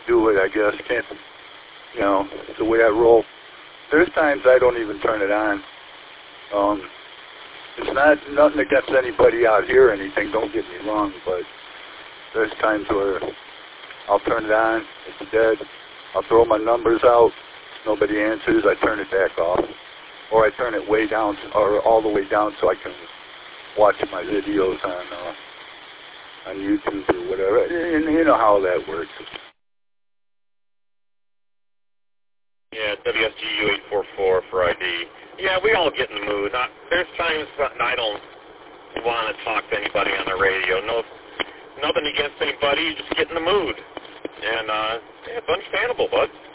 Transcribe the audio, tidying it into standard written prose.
do it, I guess. Can't, you know, it's the way I roll. There's times I don't even turn it on. It's not nothing against anybody out here or anything, don't get me wrong, but there's times where I'll turn it on, it's dead. I'll throw my numbers out, nobody answers, I turn it back off. Or I turn it way down, or all the way down so I can watch my videos on YouTube or whatever. And you know how that works. Yeah, WSGU844 for ID. Yeah, we all get in the mood. There's times that I don't want to talk to anybody on the radio. No, nothing against anybody. You just get in the mood. And it's understandable, bud.